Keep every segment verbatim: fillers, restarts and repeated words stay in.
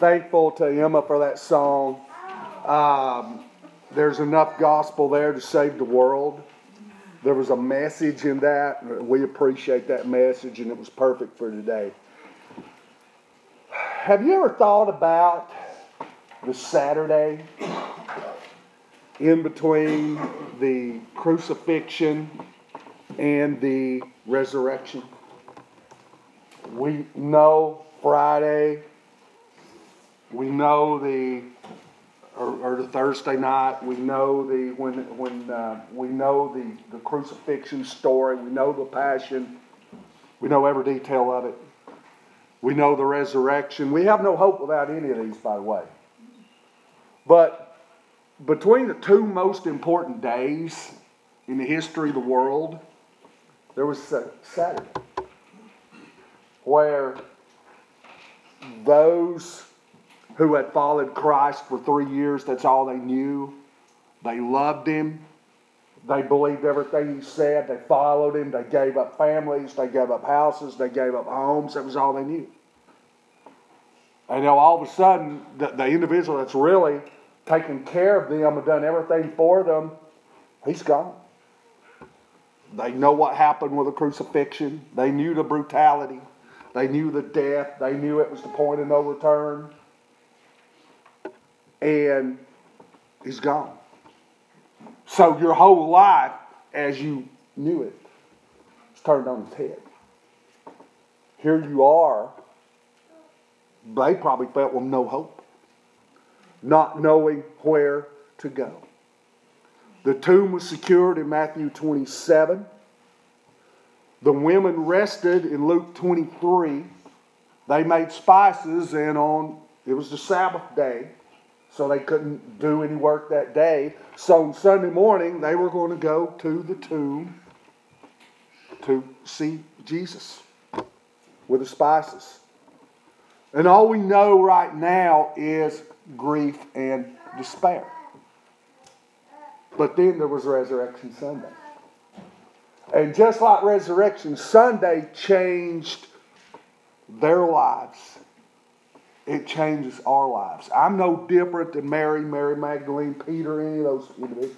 thankful to Emma for that song. Um, there's enough gospel there to save the world. There was a message in that. We appreciate that message, and it was perfect for today. Have you ever thought about the Saturday in between the crucifixion and the resurrection? We know Friday, we know the or, or the Thursday night, we know the when when uh, we know the, the crucifixion story, we know the passion, we know every detail of it. We know the resurrection. We have no hope without any of these, by the way. But between the two most important days in the history of the world, there was Saturday, where those who had followed Christ for three years, that's all they knew. They loved Him. They believed everything He said. They followed Him. They gave up families. They gave up houses. They gave up homes. That was all they knew. And you know, all of a sudden, the, the individual that's really taken care of them and done everything for them, he's gone. They know what happened with the crucifixion. They knew the brutality. They knew the death. They knew it was the point of no return. And he's gone. So your whole life, as you knew it, is turned on its head. Here you are. They probably felt with no hope, not knowing where to go. The tomb was secured in Matthew twenty-seven. The women rested in Luke twenty-three. They made spices, and on it was the Sabbath day, so they couldn't do any work that day. So on Sunday morning, they were going to go to the tomb to see Jesus with the spices. And all we know right now is grief and despair. But then there was Resurrection Sunday. And just like Resurrection Sunday changed their lives, it changes our lives. I'm no different than Mary, Mary Magdalene, Peter, any of those individuals.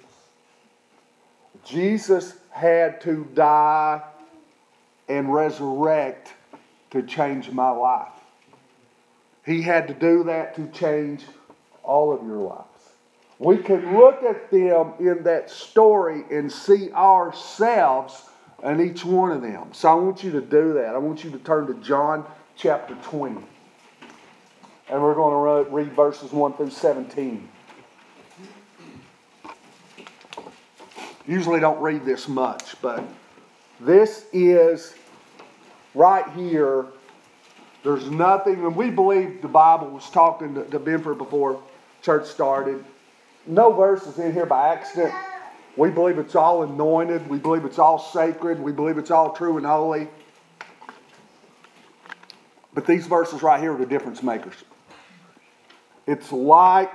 Jesus had to die and resurrect to change my life. He had to do that to change all of your lives. We can look at them in that story and see ourselves in each one of them. So I want you to do that. I want you to turn to John chapter twenty. And we're going to read verses one through seventeen. Usually don't read this much, but this is right here. There's nothing, and we believe the Bible was talking to, to Benford before church started. No verses in here by accident. We believe it's all anointed. We believe it's all sacred. We believe it's all true and holy. But these verses right here are the difference makers. It's like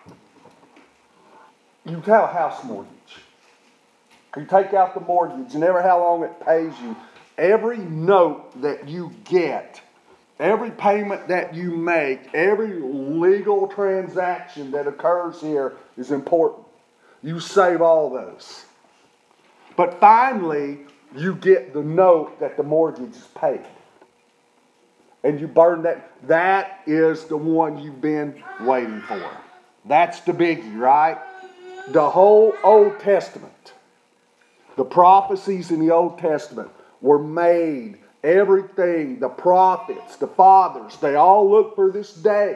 you have a house mortgage. You take out the mortgage, and ever how long it pays you, every note that you get, every payment that you make, every legal transaction that occurs here is important. You save all those. But finally, you get the note that the mortgage is paid. And you burn that. That is the one you've been waiting for. That's the biggie, right? The whole Old Testament, the prophecies in the Old Testament were made. Everything, the prophets, the fathers, they all look for this day.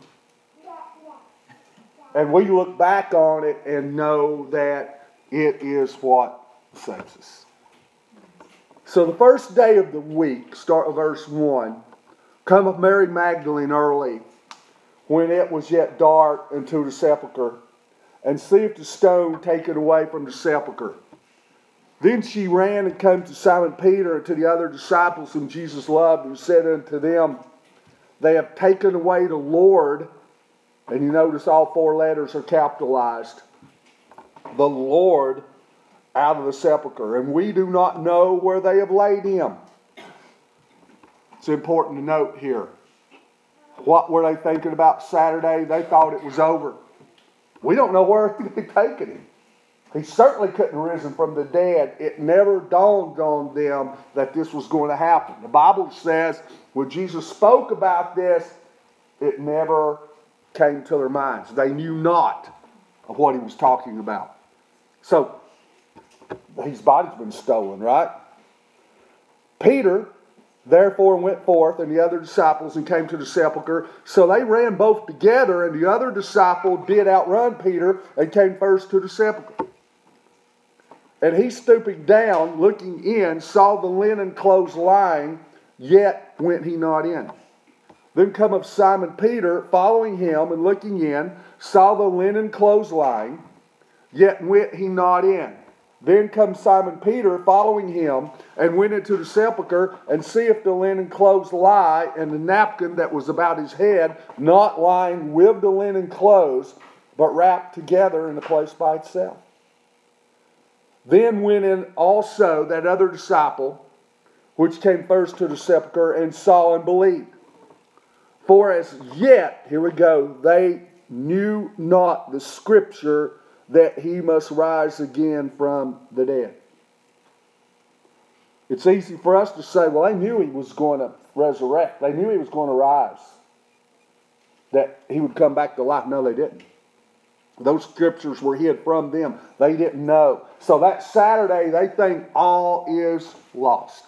And we look back on it and know that it is what saves us. So the first day of the week, start with verse one. Cometh Mary Magdalene early, when it was yet dark, unto the sepulchre, and seeth the stone taken away from the sepulchre. Then she ran and came to Simon Peter and to the other disciples whom Jesus loved, and said unto them, They have taken away the Lord. And you notice all four letters are capitalized. The Lord out of the sepulchre. And we do not know where they have laid him. It's important to note here. What were they thinking about Saturday? They thought it was over. We don't know where they'd taken him. He certainly couldn't have risen from the dead. It never dawned on them that this was going to happen. The Bible says when Jesus spoke about this, it never came to their minds. They knew not of what he was talking about. So, his body's been stolen, right? Peter, therefore, went forth, and the other disciples, and came to the sepulchre. So they ran both together, and the other disciple did outrun Peter, and came first to the sepulchre. And he, stooping down, looking in, saw the linen clothes lying, yet went he not in. Then cometh Simon Peter, following him, and looking in, saw the linen clothes lying, yet went he not in. Then comes Simon Peter, following him, and went into the sepulchre, and seeth the linen clothes lie, and the napkin that was about his head, not lying with the linen clothes, but wrapped together in a place by itself. Then went in also that other disciple, which came first to the sepulchre, and saw and believed. For as yet, here we go, they knew not the scripture that he must rise again from the dead. It's easy for us to say, well, they knew he was going to resurrect. They knew he was going to rise. That he would come back to life. No, they didn't. Those scriptures were hid from them. They didn't know. So that Saturday, they think all is lost.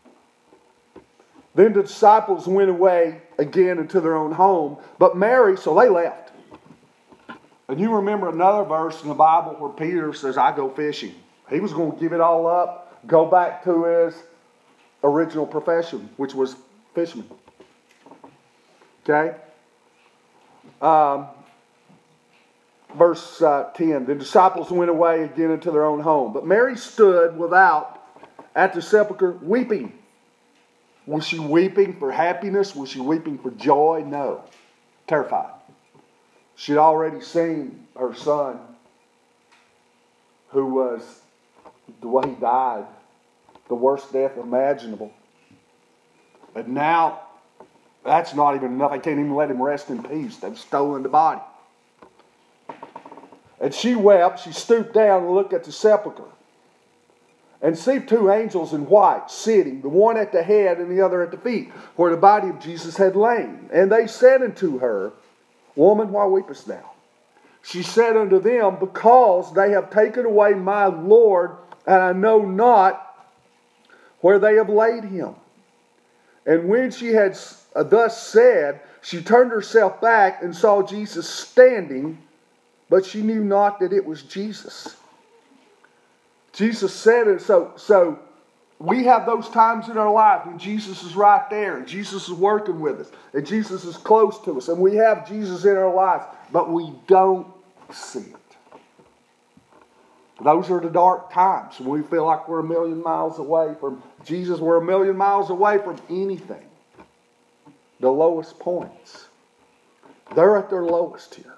Then the disciples went away again into their own home. But Mary, so they left. And you remember another verse in the Bible where Peter says, I go fishing. He was going to give it all up, go back to his original profession, which was fisherman. Okay? Um, verse uh, ten, the disciples went away again into their own home. But Mary stood without at the sepulchre weeping. Was she weeping for happiness? Was she weeping for joy? No. Terrified. She'd already seen her son, who was, the way he died, the worst death imaginable. But now, that's not even enough. They can't even let him rest in peace. They've stolen the body. And she wept. She stooped down and looked at the sepulchre. And see two angels in white sitting, the one at the head and the other at the feet, where the body of Jesus had lain. And they said unto her, Woman, why weepest thou? She said unto them, Because they have taken away my Lord, and I know not where they have laid him. And when she had thus said, she turned herself back and saw Jesus standing, but she knew not that it was Jesus. Jesus said it, so, so we have those times in our life when Jesus is right there, and Jesus is working with us, and Jesus is close to us, and we have Jesus in our lives, but we don't see it. Those are the dark times when we feel like we're a million miles away from Jesus. We're a million miles away from anything. The lowest points. They're at their lowest here.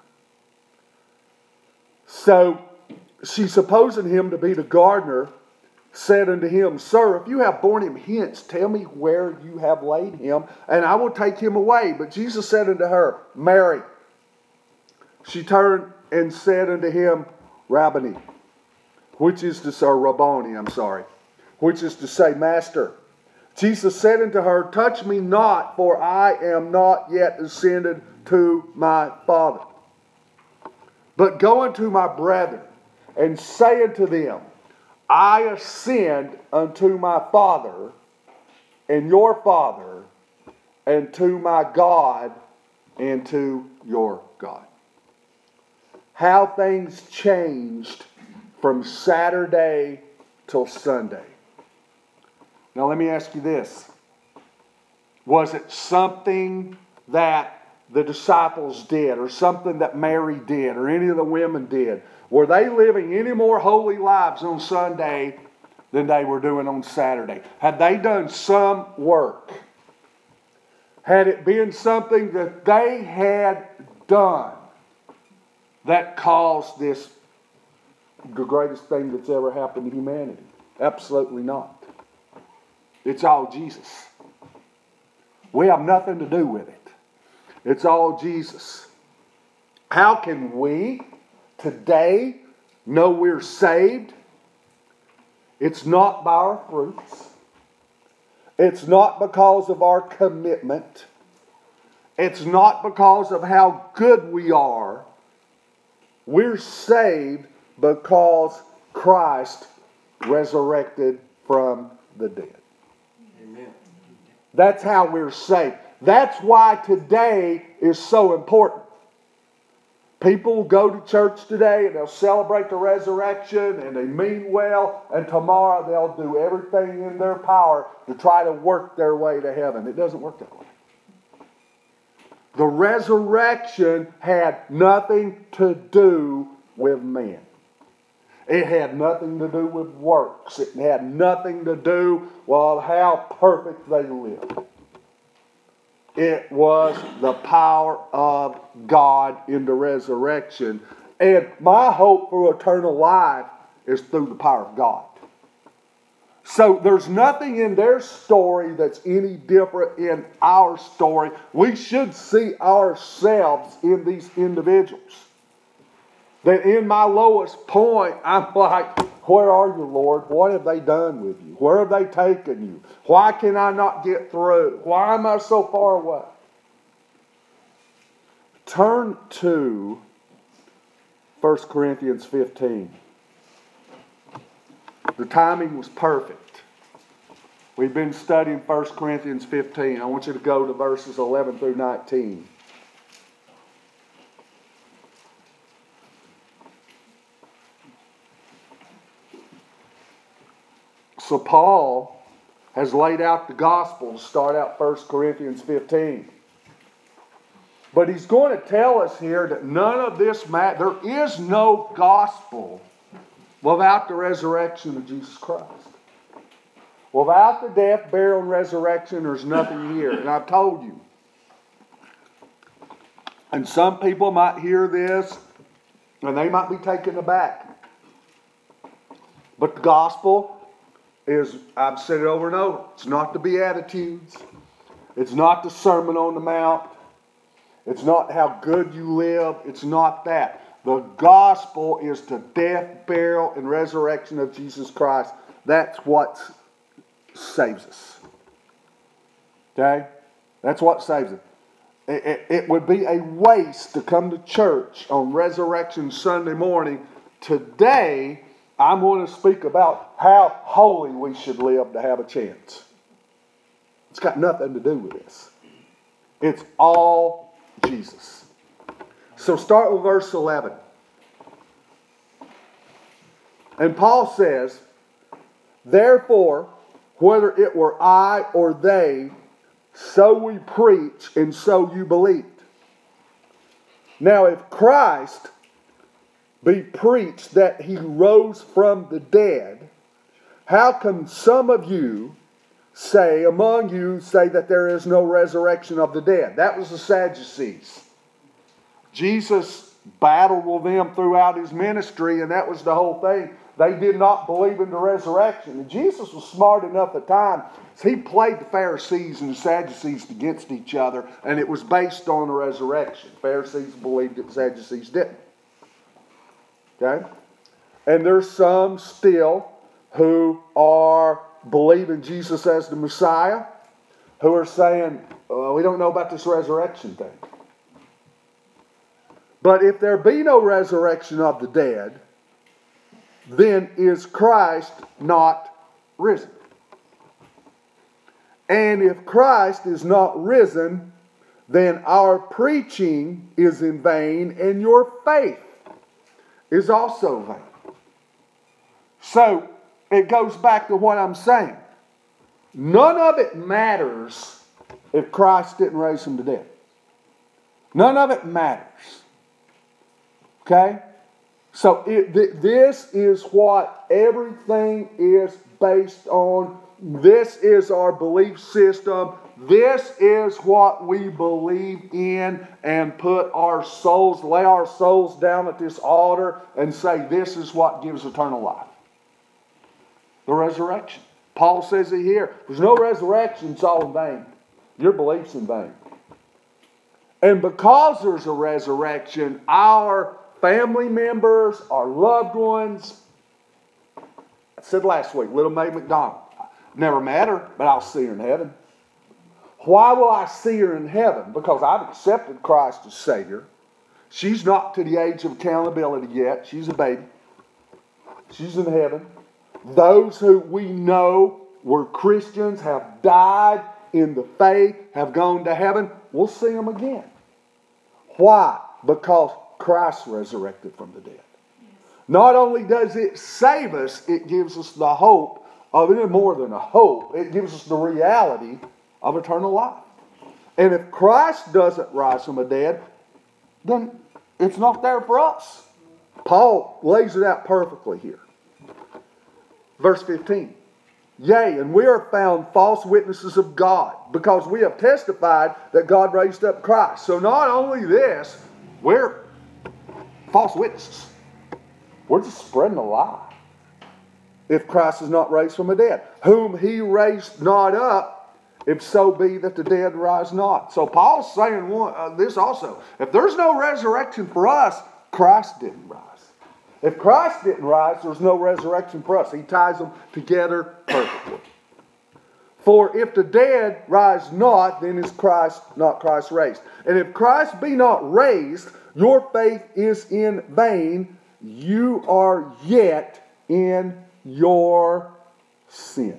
So, she, supposing him to be the gardener, said unto him, Sir, if you have borne him hence, tell me where you have laid him, and I will take him away. But Jesus said unto her, Mary. She turned and said unto him, Rabboni, which is to say, Rabboni, I'm sorry, which is to say, Master. Jesus said unto her, Touch me not, for I am not yet ascended to my Father. But go unto my brethren, and say unto them, I ascend unto my Father and your Father, and to my God and to your God. How things changed from Saturday till Sunday. Now let me ask you this. Was it something that the disciples did, or something that Mary did, or any of the women did? Were they living any more holy lives on Sunday than they were doing on Saturday? Had they done some work? Had it been something that they had done that caused this, the greatest thing that's ever happened to humanity? Absolutely not. It's all Jesus. We have nothing to do with it. It's all Jesus. How can we today know we're saved? It's not by our fruits. It's not because of our commitment. It's not because of how good we are. We're saved because Christ resurrected from the dead. Amen. That's how we're saved. That's why today is so important. People go to church today and they'll celebrate the resurrection and they mean well, and tomorrow they'll do everything in their power to try to work their way to heaven. It doesn't work that way. The resurrection had nothing to do with men. It had nothing to do with works. It had nothing to do with how perfect they lived. It was the power of God in the resurrection. And my hope for eternal life is through the power of God. So there's nothing in their story that's any different in our story. We should see ourselves in these individuals. That in my lowest point, I'm like, where are you, Lord? What have they done with you? Where have they taken you? Why can I not get through? Why am I so far away? Turn to First Corinthians fifteen. The timing was perfect. We've been studying First Corinthians fifteen. I want you to go to verses eleven through nineteen. So Paul has laid out the gospel to start out First Corinthians fifteen. But he's going to tell us here that none of this matters. There is no gospel without the resurrection of Jesus Christ. Without the death, burial, and resurrection, there's nothing here. And I've told you. And some people might hear this and they might be taken aback. But the gospel is, I've said it over and over, it's not the Beatitudes. It's not the Sermon on the Mount. It's not how good you live. It's not that. The gospel is the death, burial, and resurrection of Jesus Christ. That's what saves us. Okay? That's what saves us. It, it, it would be a waste to come to church on Resurrection Sunday morning. Today, I'm going to speak about how holy we should live to have a chance. It's got nothing to do with this. It's all Jesus. So start with verse eleven. And Paul says, therefore, whether it were I or they, so we preach and so you believed. Now if Christ be preached that he rose from the dead, how come some of you say, among you, say that there is no resurrection of the dead? That was the Sadducees. Jesus battled with them throughout his ministry, and that was the whole thing. They did not believe in the resurrection. And Jesus was smart enough at the time, so he played the Pharisees and the Sadducees against each other, and it was based on the resurrection. Pharisees believed it, Sadducees didn't. Okay? And there's some still who are believing Jesus as the Messiah, who are saying, oh, we don't know about this resurrection thing. But if there be no resurrection of the dead, then is Christ not risen? And if Christ is not risen, then our preaching is in vain, and your faith is also vain. So, it goes back to what I'm saying. None of it matters if Christ didn't raise from the dead. None of it matters. Okay? So it, th- this is what everything is based on. This is our belief system. This is what we believe in, and put our souls, lay our souls down at this altar and say this is what gives eternal life. The resurrection. Paul says it here. There's no resurrection, it's all in vain. Your belief's in vain. And because there's a resurrection, our family members, our loved ones, I said last week, little Mae McDonald, never met her, but I'll see her in heaven. Why will I see her in heaven? Because I've accepted Christ as Savior. She's not to the age of accountability yet. She's a baby. She's in heaven. Those who we know were Christians, have died in the faith, have gone to heaven, we'll see them again. Why? Because Christ resurrected from the dead. Not only does it save us, it gives us the hope of it, more than a hope. It gives us the reality of eternal life. And if Christ doesn't rise from the dead, then it's not there for us. Paul lays it out perfectly here. Verse fifteen. Yea, and we are found false witnesses of God, because we have testified that God raised up Christ. So not only this, we're false witnesses. We're just spreading a lie. If Christ is not raised from the dead, whom he raised not up, if so be that the dead rise not. So Paul's saying one, uh, this also. If there's no resurrection for us, Christ didn't rise. If Christ didn't rise, there's no resurrection for us. He ties them together perfectly. For if the dead rise not, then is Christ not Christ raised. And if Christ be not raised, your faith is in vain. You are yet in your sins.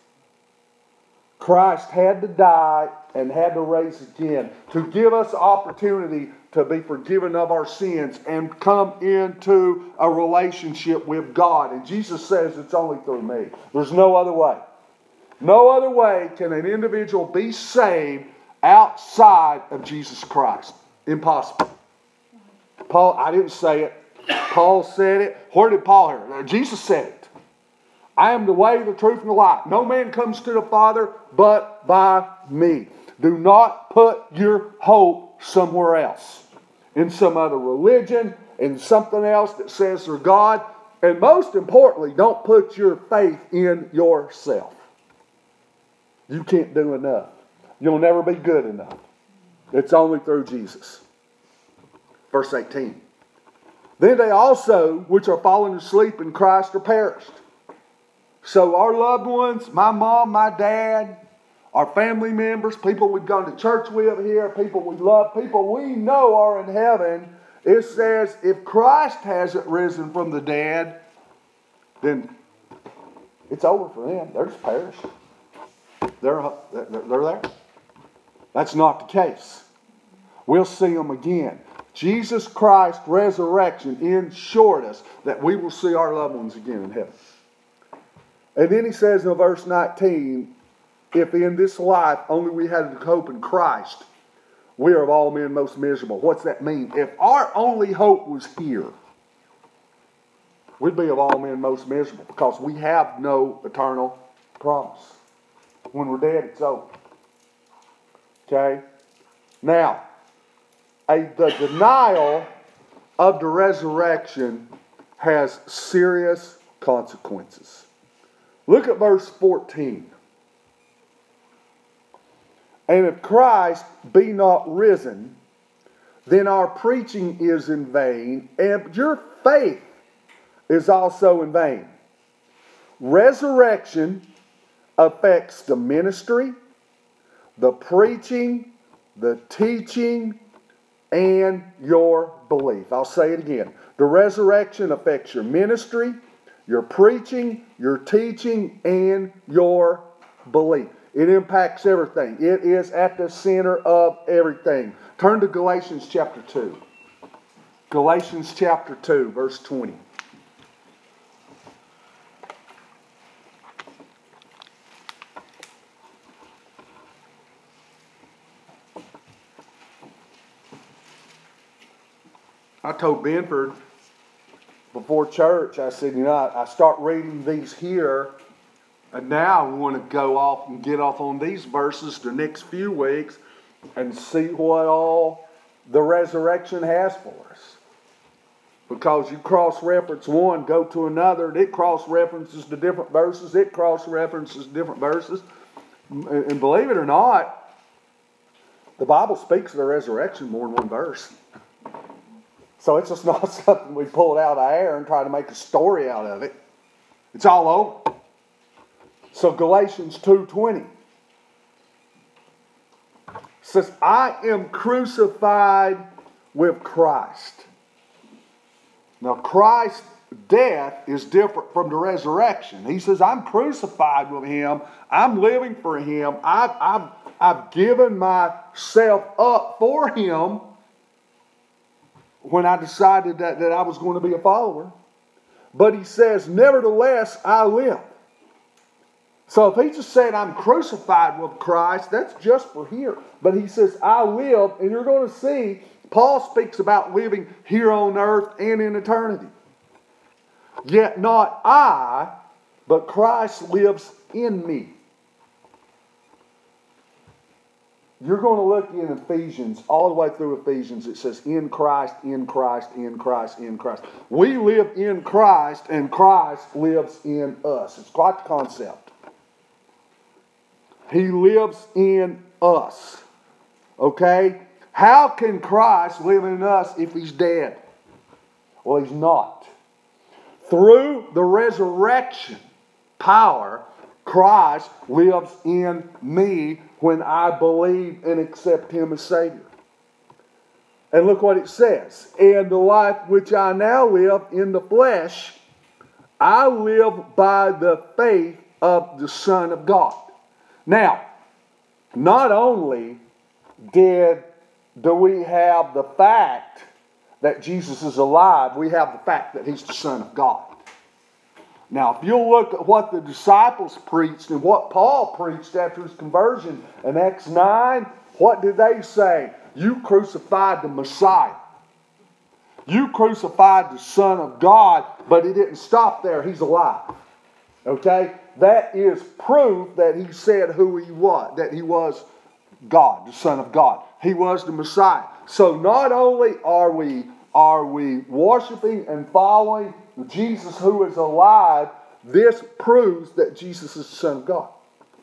Christ had to die and had to raise again to give us opportunity to be forgiven of our sins and come into a relationship with God. And Jesus says it's only through me. There's no other way. No other way can an individual be saved outside of Jesus Christ. Impossible. Paul, I didn't say it. Paul said it. Where did Paul hear it? Jesus said it. I am the way, the truth, and the life. No man comes to the Father but by me. Do not put your hope somewhere else. In some other religion, in something else that says they're God. And most importantly, don't put your faith in yourself. You can't do enough. You'll never be good enough. It's only through Jesus. Verse eighteen. Then they also, which are fallen asleep in Christ, are perished. So our loved ones, my mom, my dad, our family members, people we've gone to church with here, people we love, people we know are in heaven, it says if Christ hasn't risen from the dead, then it's over for them. They're just perished. They're, they're, they're there. That's not the case. We'll see them again. Jesus Christ's resurrection ensured us that we will see our loved ones again in heaven. And then he says in verse nineteen, if in this life only we had hope in Christ, we are of all men most miserable. What's that mean? If our only hope was here, we'd be of all men most miserable because we have no eternal promise. When we're dead, it's over. Okay? Now, a, the denial of the resurrection has serious consequences. Look at verse fourteen. And if Christ be not risen, then our preaching is in vain, and your faith is also in vain. Resurrection affects the ministry, the preaching, the teaching, and your belief. I'll say it again. The resurrection affects your ministry, your preaching, your teaching, and your belief. It impacts everything. It is at the center of everything. Turn to Galatians chapter two. Galatians chapter two, verse twenty. I told Benford before church, I said, you know, I, I start reading these here, and now I want to go off and get off on these verses the next few weeks and see what all the resurrection has for us. Because you cross-reference one, go to another, it cross-references the different verses, it cross-references different verses. And, and believe it or not, The Bible speaks of the resurrection more than one verse. So it's just not something we pull it out of the air and try to make a story out of it. It's all over. So Galatians two twenty says, I am crucified with Christ. Now Christ's death is different from the resurrection. He says, I'm crucified with Him. I'm living for Him. I've, I've, I've given myself up for Him when I decided that, that I was going to be a follower. But He says, nevertheless, I live. So if He just said, I'm crucified with Christ, that's just for here. But He says, I live, and you're going to see, Paul speaks about living here on earth and in eternity. Yet not I, but Christ lives in me. You're going to look in Ephesians, all the way through Ephesians, it says, in Christ, in Christ, in Christ, in Christ. We live in Christ, and Christ lives in us. It's quite the concept. He lives in us. Okay? How can Christ live in us if He's dead? Well, He's not. Through the resurrection power, Christ lives in me when I believe and accept Him as Savior. And look what it says. And the life which I now live in the flesh, I live by the faith of the Son of God. Now, not only did do we have the fact that Jesus is alive, we have the fact that He's the Son of God. Now, if you'll look at what the disciples preached and what Paul preached after his conversion in Acts nine, what did they say? You crucified the Messiah. You crucified the Son of God, but it didn't stop there. He's alive. Okay? That is proof that he said who he was, that he was God, the Son of God. He was the Messiah. So not only are we, are we worshiping and following Jesus who is alive, this proves that Jesus is the Son of God,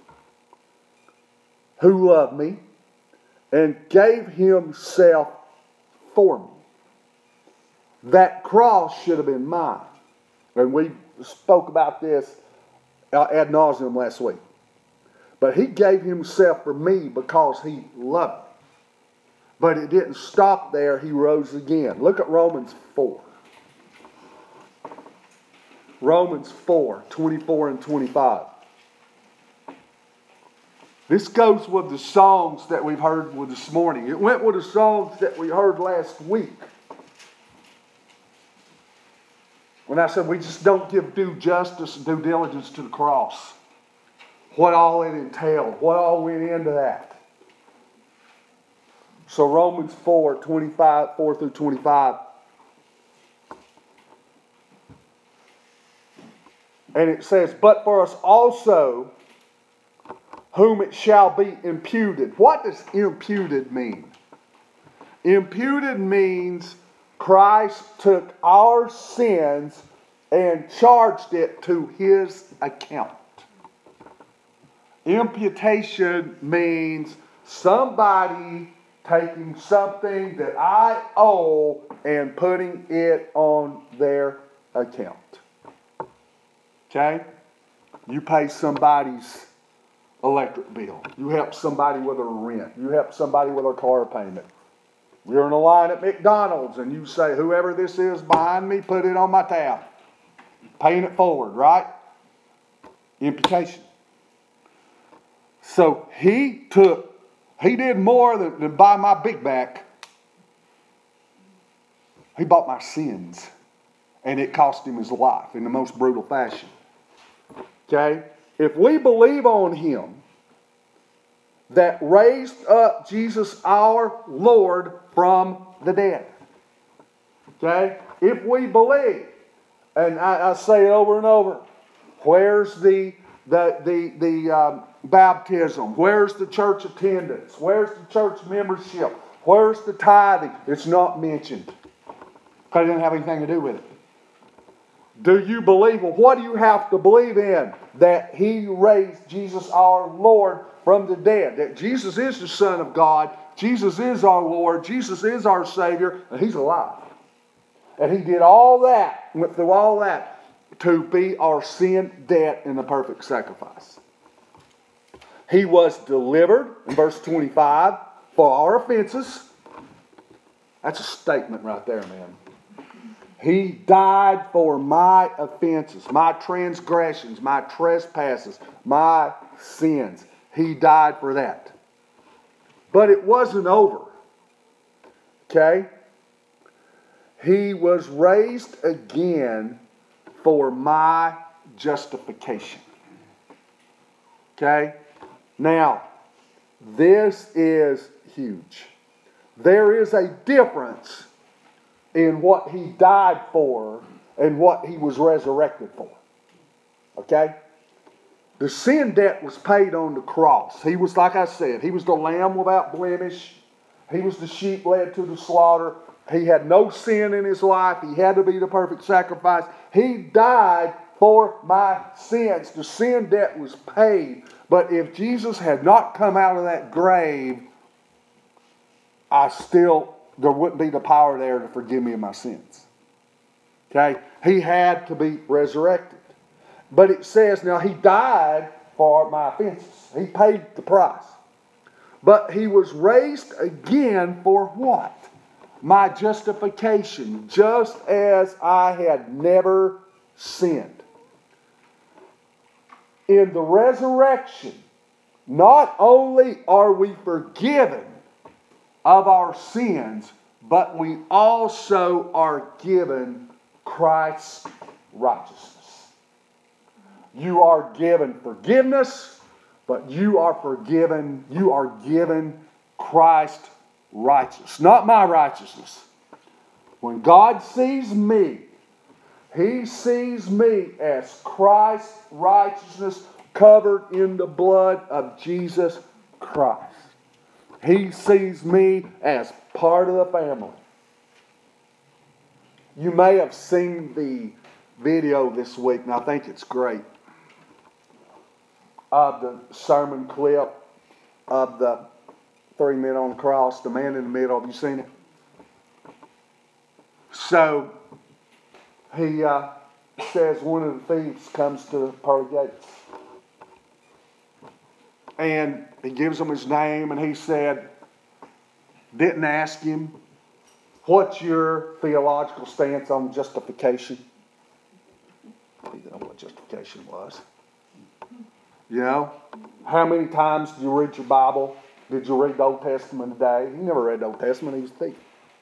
who loved me and gave Himself for me. That cross should have been mine. And we spoke about this ad nauseum last week. But He gave Himself for me because He loved me. But it didn't stop there. He rose again. Look at Romans four. Romans four, twenty-four and twenty-five. This goes with the songs that we've heard with this morning. It went with the songs that we heard last week. When I said we just don't give due justice and due diligence to the cross. What all it entailed. What all went into that. So Romans four, twenty-five, four through twenty-five. And it says, but for us also, whom it shall be imputed. What does imputed mean? Imputed means Christ took our sins and charged it to His account. Imputation means somebody taking something that I owe and putting it on their account. Okay? You pay somebody's electric bill. You help somebody with their rent. You help somebody with their car payment. You're in a line at McDonald's and you say, whoever this is behind me, put it on my tab. Paying it forward, right? Imputation. So He took, He did more than, than buy my Big Mac. He bought my sins. And it cost Him His life in the most brutal fashion. Okay? If we believe on Him that raised up Jesus our Lord from the dead. Okay? If we believe, and I, I say it over and over, where's the the the, the um, baptism? Where's the church attendance? Where's the church membership? Where's the tithing? It's not mentioned. Because it didn't have anything to do with it. Do you believe? Well, what do you have to believe in? That He raised Jesus our Lord from the dead. That Jesus is the Son of God. Jesus is our Lord. Jesus is our Savior. And He's alive. And He did all that, went through all that to be our sin debt and the perfect sacrifice. He was delivered, in verse twenty-five, for our offenses. That's a statement right there, man. He died for my offenses, my transgressions, my trespasses, my sins. He died for that. But it wasn't over. Okay? He was raised again for my justification. Okay? Now, this is huge. There is a difference in what He died for and what He was resurrected for. Okay? The sin debt was paid on the cross. He was, like I said, He was the lamb without blemish. He was the sheep led to the slaughter. He had no sin in His life. He had to be the perfect sacrifice. He died for my sins. The sin debt was paid. But if Jesus had not come out of that grave, I still, there wouldn't be the power there to forgive me of my sins. Okay? He had to be resurrected. But it says, now He died for my offenses. He paid the price. But He was raised again for what? My justification, just as I had never sinned. In the resurrection, not only are we forgiven of our sins, but we also are given Christ's righteousness. You are given forgiveness, but you are forgiven, you are given Christ's righteousness, not my righteousness. When God sees me, He sees me as Christ's righteousness covered in the blood of Jesus Christ. He sees me as part of the family. You may have seen the video this week, and I think it's great, of the sermon clip of the three men on the cross, the man in the middle. Have you seen it? So, he uh, says one of the thieves comes to the pearly gates. And he gives him his name, and he said, didn't ask him, what's your theological stance on justification? He didn't know what justification was. You know, how many times did you read your Bible? Did you read the Old Testament today? He never read the Old Testament. He was a thief.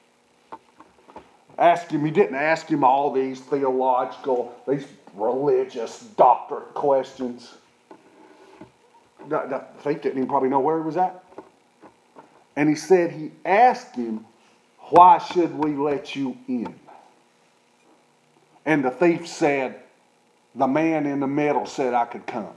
Ask him. He didn't ask him all these theological, these religious doctorate questions. The, the thief didn't even probably know where he was at. And he said he asked him, why should we let you in? And the thief said, the man in the middle said I could come.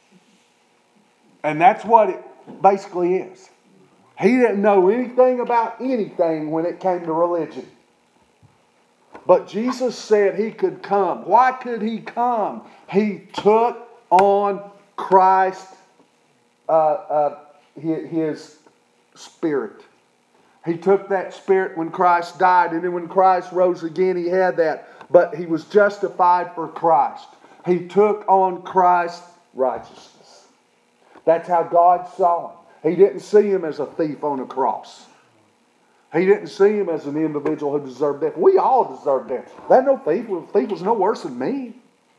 And that's what it basically is. He didn't know anything about anything when it came to religion. But Jesus said He could come. Why could He come? He took on Christ, uh, uh, his, his spirit. He took that spirit when Christ died, and then when Christ rose again, He had that. But He was justified for Christ. He took on Christ's righteousness. That's how God saw Him. He didn't see Him as a thief on a cross. He didn't see Him as an individual who deserved death. We all deserve death. That no thief, the thief was no worse than me.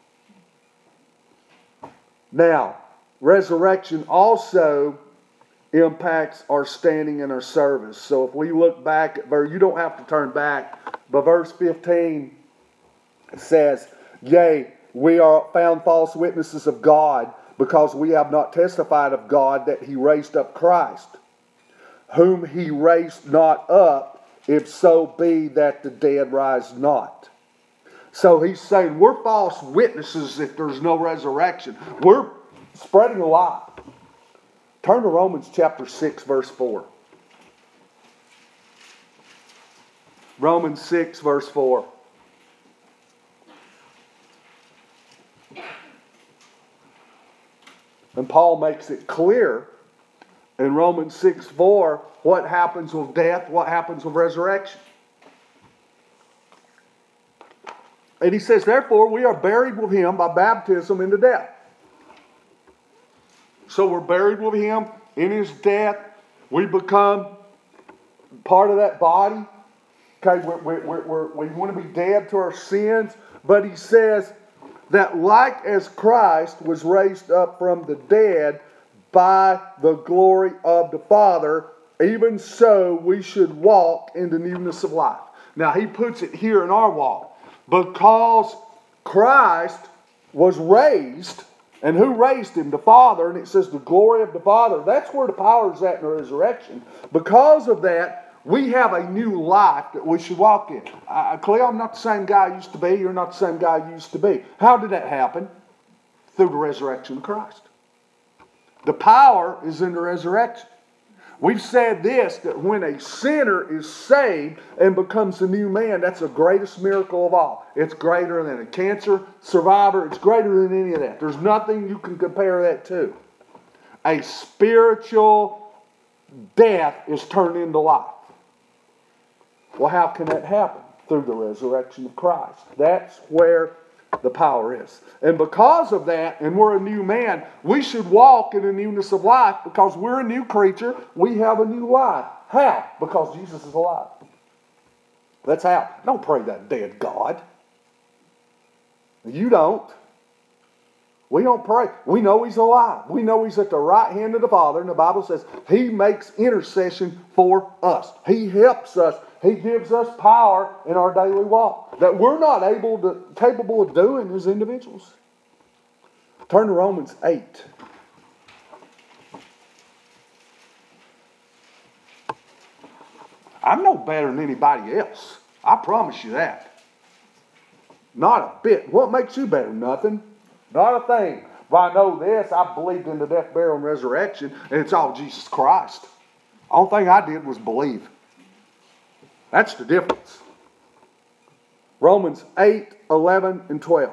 Now, resurrection also impacts our standing in our service. So if we look back at verse, you don't have to turn back, but verse fifteen says, yea, we are found false witnesses of God, because we have not testified of God that He raised up Christ, whom He raised not up, if so be that the dead rise not. So he's saying we're false witnesses if there's no resurrection. We're spreading a lie. Turn to Romans chapter six, verse four. Romans six, verse four. And Paul makes it clear In Romans six four, what happens with death? What happens with resurrection? And he says, therefore, we are buried with him by baptism into death. So we're buried with him in his death. We become part of that body. Okay, we're, we're, we're, we want to be dead to our sins. But he says that like as Christ was raised up from the dead by the glory of the Father, even so we should walk in the newness of life. Now he puts it here in our walk. Because Christ was raised, and who raised him? The Father, and it says the glory of the Father. That's where the power is at in the resurrection. Because of that, we have a new life that we should walk in. Uh, Cleo, I'm not the same guy I used to be. You're not the same guy you used to be. How did that happen? Through the resurrection of Christ. The power is in the resurrection. We've said this, that when a sinner is saved and becomes a new man, that's the greatest miracle of all. It's greater than a cancer survivor. It's greater than any of that. There's nothing you can compare that to. A spiritual death is turned into life. Well, how can that happen? Through the resurrection of Christ. That's where the power is. And because of that, and we're a new man, we should walk in the newness of life because we're a new creature. We have a new life. How? Because Jesus is alive. That's how. Don't pray that dead God. You don't. We don't pray. We know he's alive. We know he's at the right hand of the Father. And the Bible says he makes intercession for us. He helps us. He gives us power in our daily walk that we're not able to, capable of doing as individuals. Turn to Romans eight. I'm no better than anybody else. I promise you that. Not a bit. What makes you better? Nothing. Not a thing. If I know this, I believed in the death, burial, and resurrection, and it's all Jesus Christ. The only thing I did was believe. That's the difference. Romans eight, eleven, and twelve.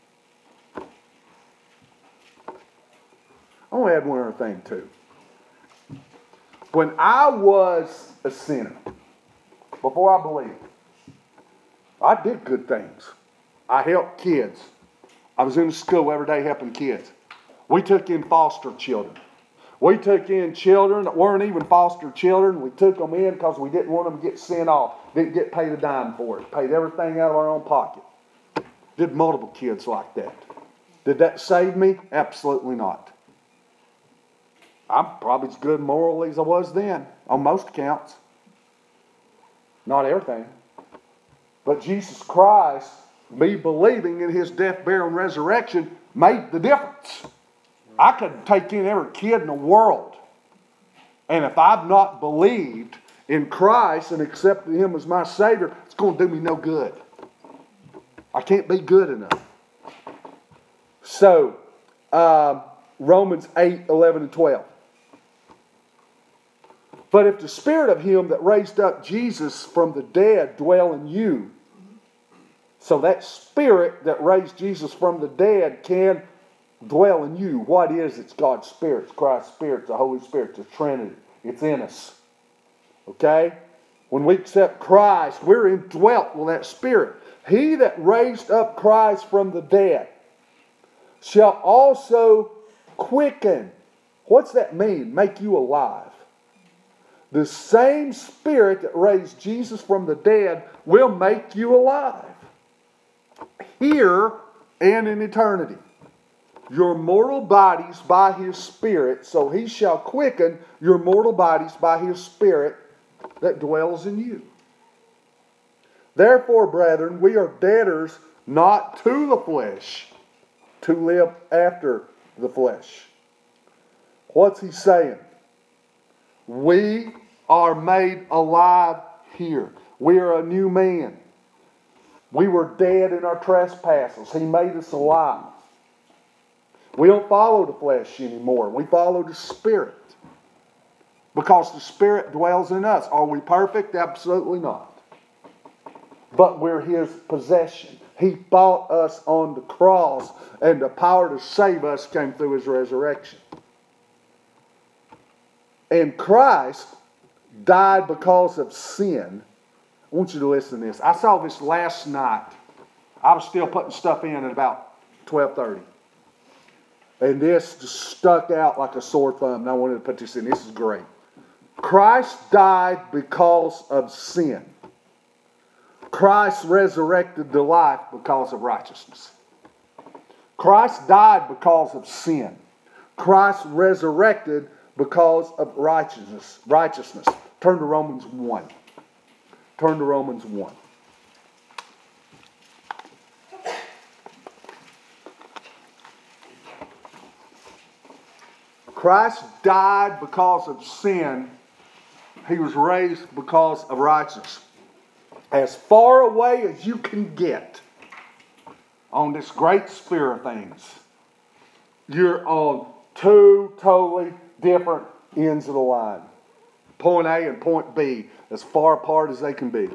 I want to add one other thing too. When I was a sinner, before I believed, I did good things. I helped kids. I was in the school every day helping kids. We took in foster children. We took in children that weren't even foster children. We took them in because we didn't want them to get sent off. Didn't get paid a dime for it. Paid everything out of our own pocket. Did multiple kids like that. Did that save me? Absolutely not. I'm probably as good morally as I was then, on most accounts. Not everything. But Jesus Christ, me believing in his death, burial, and resurrection, made the difference. I could take in every kid in the world. And if I've not believed in Christ and accepted him as my Savior, it's going to do me no good. I can't be good enough. So, uh, Romans eight, eleven, and twelve. But if the Spirit of him that raised up Jesus from the dead dwell in you, so that Spirit that raised Jesus from the dead can dwell in you. What is it? It's God's Spirit. It's Christ's Spirit. It's the Holy Spirit. It's the Trinity. It's in us. Okay? When we accept Christ, we're indwelt with that Spirit. He that raised up Christ from the dead shall also quicken. What's that mean? Make you alive. The same Spirit that raised Jesus from the dead will make you alive. Here and in eternity. Your mortal bodies by his Spirit, so he shall quicken your mortal bodies by his Spirit that dwells in you. Therefore, brethren, we are debtors not to the flesh, to live after the flesh. What's he saying? We are made alive here. We are a new man. We were dead in our trespasses. He made us alive. We don't follow the flesh anymore. We follow the Spirit. Because the Spirit dwells in us. Are we perfect? Absolutely not. But we're his possession. He bought us on the cross, and the power to save us came through his resurrection. And Christ died because of sin. I want you to listen to this. I saw this last night. I was still putting stuff in at about twelve thirty. And this just stuck out like a sore thumb. And I wanted to put this in. This is great. Christ died because of sin. Christ resurrected to life because of righteousness. Christ died because of sin. Christ resurrected because of righteousness. Righteousness. Turn to Romans one. Turn to Romans one. Christ died because of sin. He was raised because of righteousness. As far away as you can get on this great sphere of things, you're on two totally different ends of the line. Point A and point B, as far apart as they can be.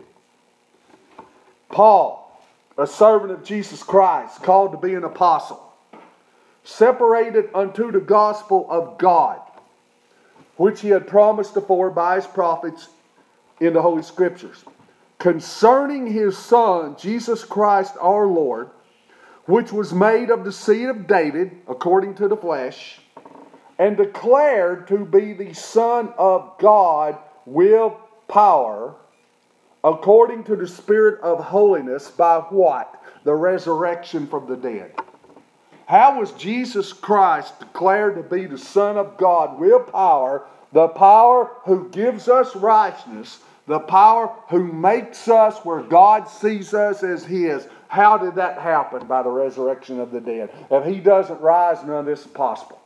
Paul, a servant of Jesus Christ, called to be an apostle, separated unto the gospel of God, which he had promised afore by his prophets in the Holy Scriptures, concerning his Son, Jesus Christ our Lord, which was made of the seed of David, according to the flesh, and declared to be the Son of God with power, according to the Spirit of holiness, by what? The resurrection from the dead. How was Jesus Christ declared to be the Son of God with power, the power who gives us righteousness, the power who makes us where God sees us as His? How did that happen? By the resurrection of the dead. If He doesn't rise, none of this is possible.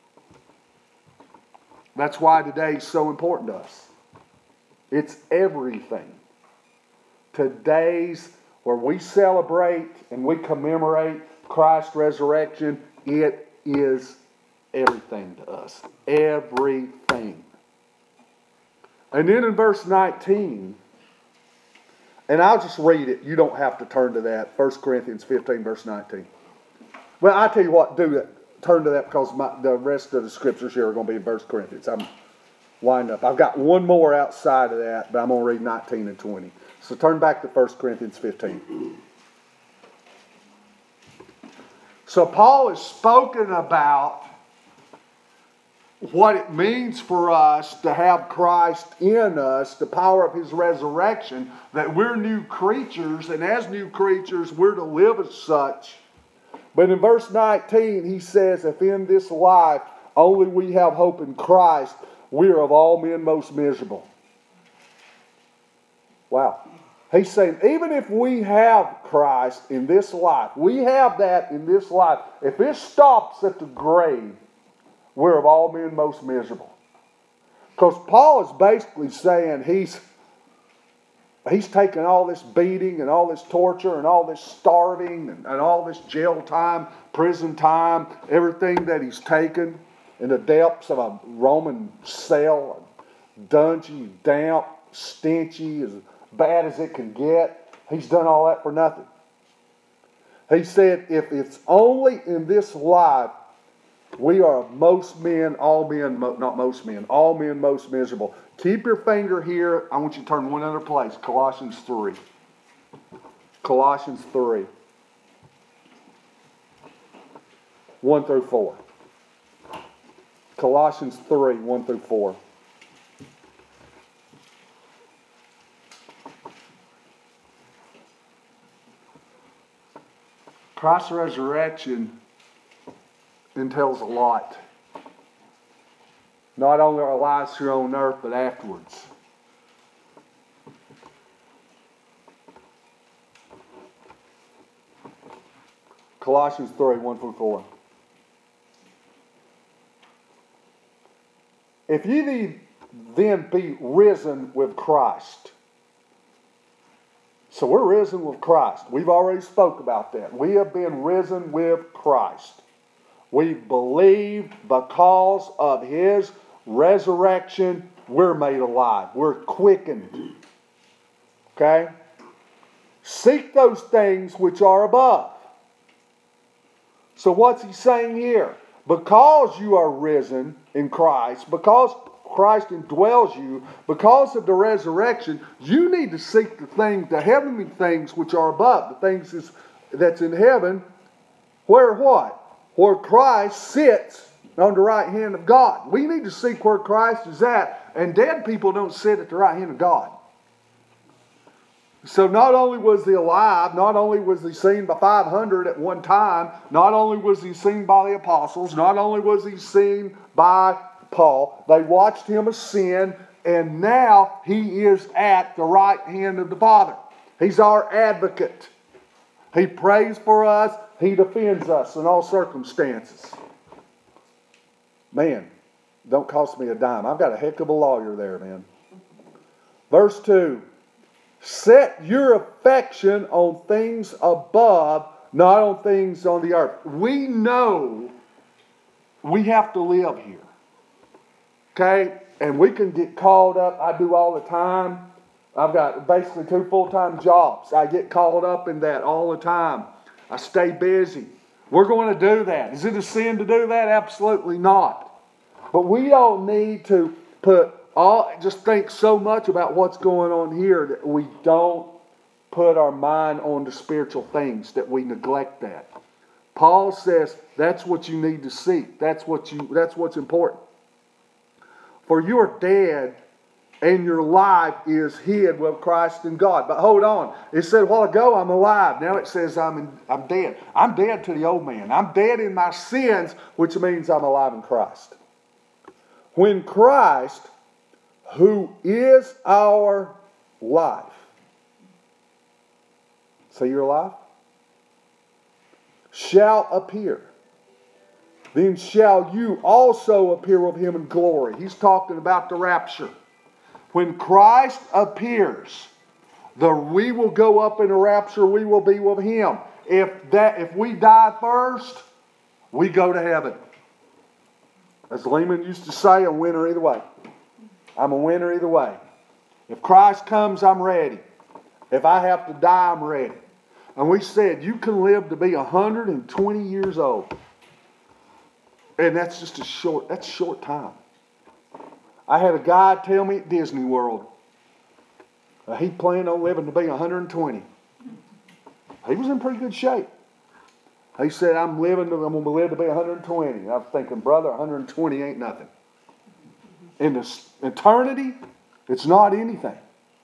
That's why today is so important to us. It's everything. Today's where we celebrate and we commemorate Christ's resurrection, it is everything to us. Everything. And then in verse nineteen, and I'll just read it. You don't have to turn to that. First Corinthians fifteen, verse nineteen. Well, I tell you what, do that. Turn to that because my, the rest of the scriptures here are going to be in First Corinthians. I'm winding up. I've got one more outside of that, but I'm going to read nineteen and twenty. So turn back to First Corinthians fifteen. So Paul has spoken about what it means for us to have Christ in us, the power of His resurrection, that we're new creatures, and as new creatures, we're to live as such. But in verse nineteen, he says, if in this life only we have hope in Christ, we are of all men most miserable. Wow. He's saying, even if we have Christ in this life, we have that in this life, if it stops at the grave, we're of all men most miserable. Because Paul is basically saying he's, he's taken all this beating and all this torture and all this starving and, and all this jail time, prison time, everything that he's taken in the depths of a Roman cell, dungy, damp, stinchy, as bad as it can get. He's done all that for nothing. He said, if it's only in this life, we are most men, all men, not most men, all men most miserable. Keep your finger here. I want you to turn one other place. Colossians three. Colossians three. one through four. Colossians three, one through four. Christ's resurrection entails a lot. Not only our lives here on earth, but afterwards. Colossians three, one through four. If ye then be risen with Christ. So we're risen with Christ. We've already spoke about that. We have been risen with Christ. We believe because of His resurrection, we're made alive. We're quickened. Okay? Seek those things which are above. So what's he saying here? Because you are risen in Christ, because Christ indwells you, because of the resurrection, you need to seek the things, the heavenly things which are above, the things is, that's in heaven, where what? Where Christ sits on the right hand of God. We need to seek where Christ is at, and dead people don't sit at the right hand of God. So not only was he alive, not only was he seen by five hundred at one time, not only was he seen by the apostles, not only was he seen by Paul, they watched him ascend, and now he is at the right hand of the Father. He's our advocate. He prays for us. He defends us in all circumstances. Man, don't cost me a dime. I've got a heck of a lawyer there, man. Verse two. Set your affection on things above, not on things on the earth. We know we have to live here. Okay? And we can get caught up. I do all the time. I've got basically two full-time jobs. I get caught up in that all the time. I stay busy. We're going to do that. Is it a sin to do that? Absolutely not. But we don't need to put all, just think so much about what's going on here that we don't put our mind on the spiritual things, that we neglect that. Paul says that's what you need to seek. That's what you. That's what's important. For you are dead, and your life is hid with Christ in God. But hold on. It said a while ago, I'm alive. Now it says I'm in, I'm dead. I'm dead to the old man. I'm dead in my sins, which means I'm alive in Christ. When Christ, who is our life. Say you're alive. Shall appear. Then shall you also appear with him in glory. He's talking about the rapture. When Christ appears, the we will go up in the rapture, we will be with him. If that if we die first, we go to heaven. As Lehman used to say, a winner either way. I'm a winner either way. If Christ comes, I'm ready. If I have to die, I'm ready. And we said you can live to be one hundred twenty years old. And that's just a short, that's a short time. I had a guy tell me at Disney World, uh, he planned on living to be one hundred twenty. He was in pretty good shape. He said, I'm living to, I'm going to live to be one hundred twenty. And I was thinking, brother, one hundred twenty ain't nothing. In this eternity, it's not anything.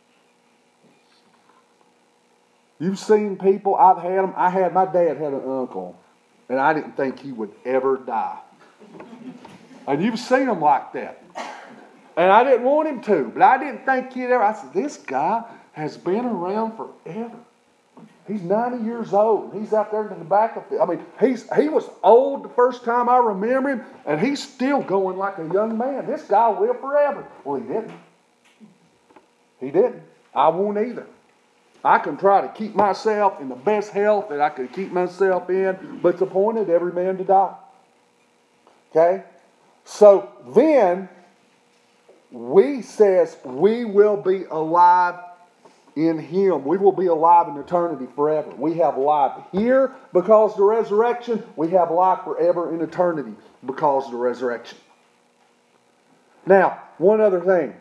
You've seen people, I've had them, I had, my dad had an uncle, and I didn't think he would ever die. And you've seen them like that. And I didn't want him to, but I didn't think he'd ever. I said, this guy has been around forever. He's ninety years old. He's out there in the back of it. I mean, he's he was old the first time I remember him, and he's still going like a young man. This guy will live forever. Well, he didn't. He didn't. I won't either. I can try to keep myself in the best health that I can keep myself in, but it's appointed every man to die. Okay? So then, we says we will be alive in him. We will be alive in eternity forever. We have life here because of the resurrection. We have life forever in eternity because of the resurrection. Now, one other thing.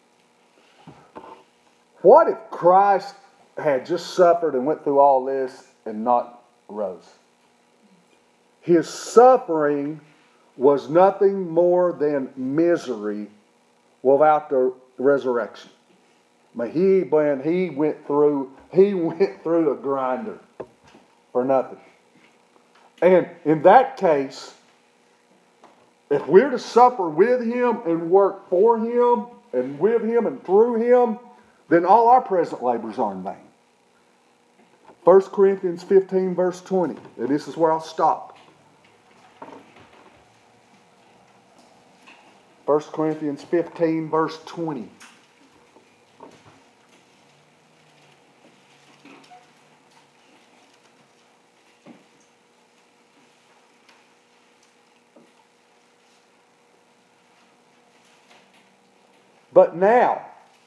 What if Christ had just suffered and went through all this and not rose? His suffering was nothing more than misery without the resurrection. But he, when he went through, he went through a grinder for nothing. And in that case, if we're to suffer with him and work for him and with him and through him, then all our present labors are in vain. First Corinthians fifteen, verse twenty. And this is where I'll stop. First Corinthians fifteen, verse twenty. But now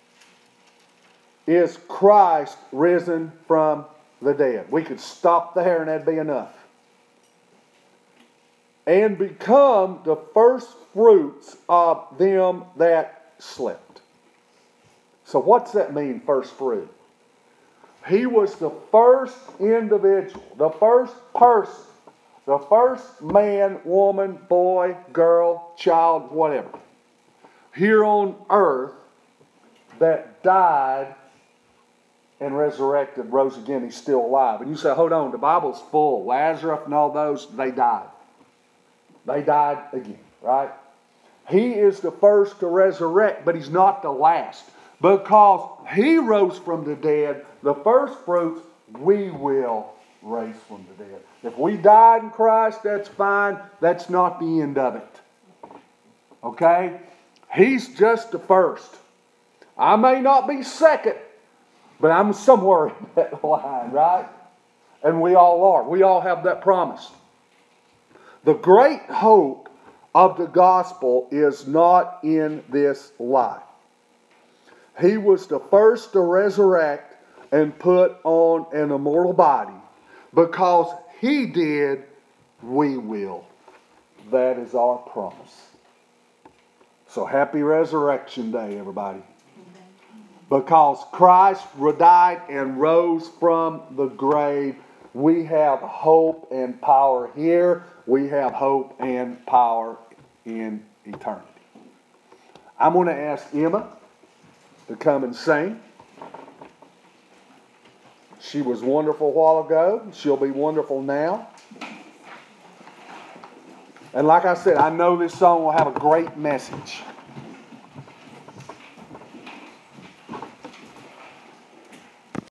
is Christ risen from the dead. We could stop there and that'd be enough. and become the first fruits of them that slept. So what's that mean, first fruit? He was the first individual, the first person, the first man, woman, boy, girl, child, whatever, here on earth that died and resurrected, rose again. He's still alive. And you say, hold on, the Bible's full. Lazarus and all those, they died. They died again, right? He is the first to resurrect, but he's not the last. Because he rose from the dead, the first fruits, we will raise from the dead. If we died in Christ, that's fine. That's not the end of it. Okay? He's just the first. I may not be second, but I'm somewhere in that line, right? And we all are. We all have that promise. The great hope of the gospel is not in this life. He was the first to resurrect and put on an immortal body. Because he did, we will. That is our promise. So happy Resurrection Day, everybody. Because Christ died and rose from the grave, we have hope and power here. We have hope and power in eternity. I'm going to ask Emma to come and sing. She was wonderful a while ago. She'll be wonderful now. And like I said, I know this song will have a great message.